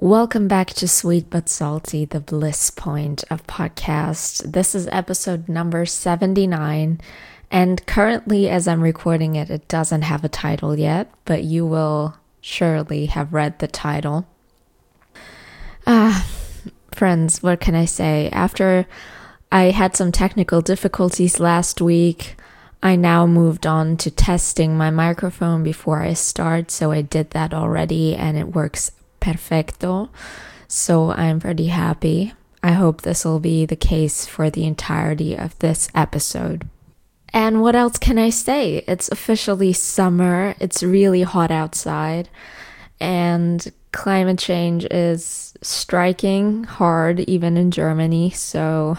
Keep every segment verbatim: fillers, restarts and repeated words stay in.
Welcome back to Sweet But Salty, the bliss point of podcast. This is episode number seventy-nine, and currently as I'm recording it, it doesn't have a title yet, but you will surely have read the title. Ah, friends, what can I say? After I had some technical difficulties last week, I now moved on to testing my microphone before I start, so I did that already and it works perfecto. So I'm pretty happy. I hope this will be the case for the entirety of this episode. And what else can I say? It's officially summer. It's really hot outside and climate change is striking hard even in Germany. So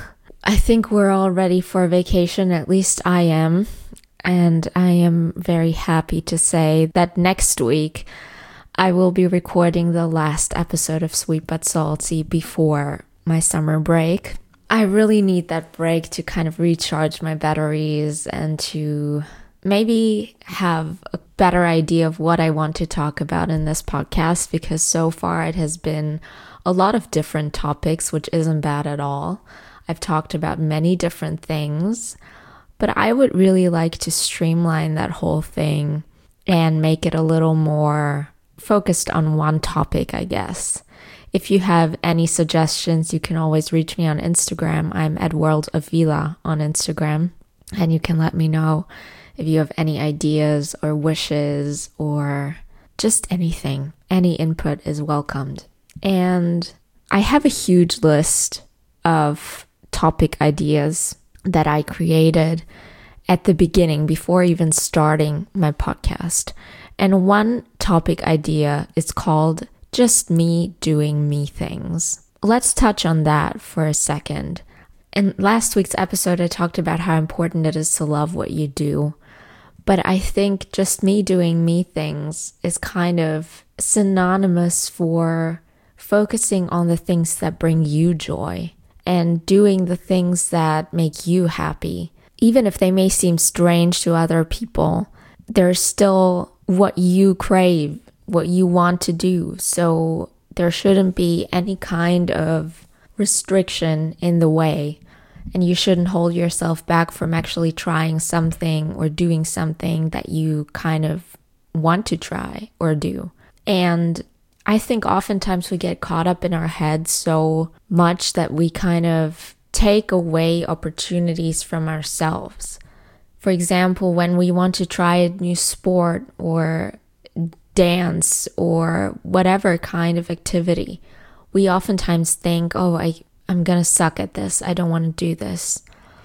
I think we're all ready for vacation, at least I am. And I am very happy to say that next week I will be recording the last episode of Sweet But Salty before my summer break. I really need that break to kind of recharge my batteries and to maybe have a better idea of what I want to talk about in this podcast, because so far it has been a lot of different topics, which isn't bad at all. I've talked about many different things, but I would really like to streamline that whole thing and make it a little more focused on one topic, I guess. If you have any suggestions, you can always reach me on Instagram. I'm at World of Vila on Instagram, and you can let me know if you have any ideas or wishes or just anything. Any input is welcomed. And I have a huge list of topic ideas that I created at the beginning before even starting my podcast. And one topic idea is called Just Me Doing Me Things. Let's touch on that for a second. In last week's episode, I talked about how important it is to love what you do. But I think just me doing me things is kind of synonymous for focusing on the things that bring you joy and doing the things that make you happy. Even if they may seem strange to other people, they're still what you crave, what you want to do. So there shouldn't be any kind of restriction in the way. And you shouldn't hold yourself back from actually trying something or doing something that you kind of want to try or do. And I think oftentimes we get caught up in our heads so much that we kind of take away opportunities from ourselves. For example, when we want to try a new sport or dance or whatever kind of activity, we oftentimes think, oh, I, I'm going to suck at this. I don't want to do this.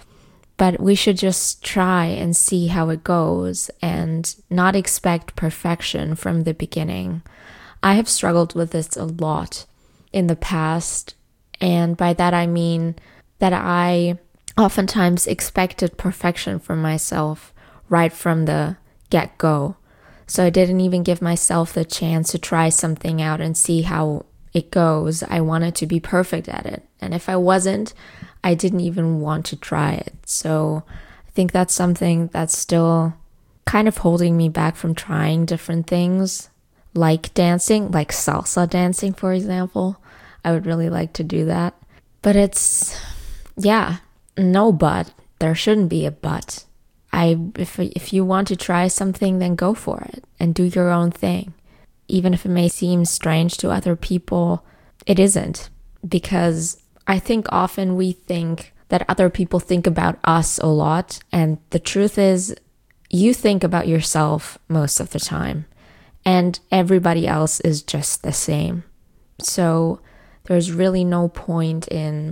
But we should just try and see how it goes and not expect perfection from the beginning. I have struggled with this a lot in the past. And by that, I mean that I oftentimes expected perfection from myself right from the get-go. So I didn't even give myself the chance to try something out and see how it goes. I wanted to be perfect at it. And if I wasn't, I didn't even want to try it. So I think that's something that's still kind of holding me back from trying different things, like dancing, like salsa dancing, for example. I would really like to do that. But it's, yeah, no but. There shouldn't be a but. I if if you want to try something, then go for it and do your own thing. Even if it may seem strange to other people, it isn't. Because I think often we think that other people think about us a lot. And the truth is, you think about yourself most of the time. And everybody else is just the same. So there's really no point in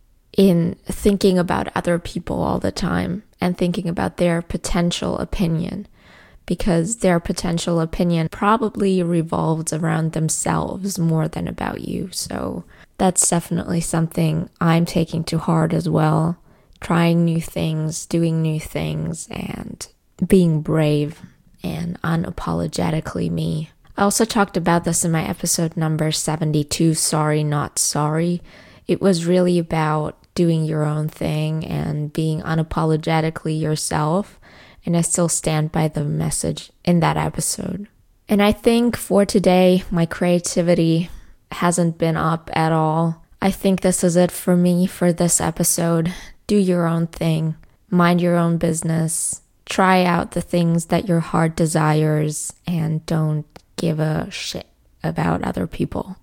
in thinking about other people all the time and thinking about their potential opinion, because their potential opinion probably revolves around themselves more than about you. So that's definitely something I'm taking to heart as well. Trying new things, doing new things, and being brave and unapologetically me. I also talked about this in my episode number seventy-two, Sorry Not Sorry. It was really about doing your own thing and being unapologetically yourself. And I still stand by the message in that episode. And I think for today, my creativity hasn't been up at all. I think this is it for me for this episode. Do your own thing. Mind your own business. Try out the things that your heart desires and don't give a shit about other people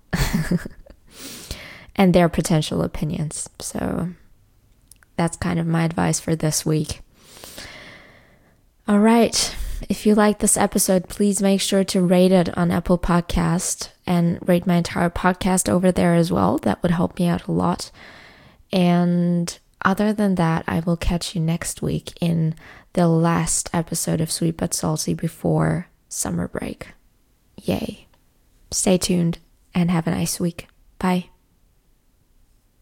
and their potential opinions. So that's kind of my advice for this week. All right. If you like this episode, please make sure to rate it on Apple Podcast and rate my entire podcast over there as well. That would help me out a lot. And other than that, I will catch you next week in the last episode of Sweet But Salty before summer break. Yay. Stay tuned and have a nice week. Bye.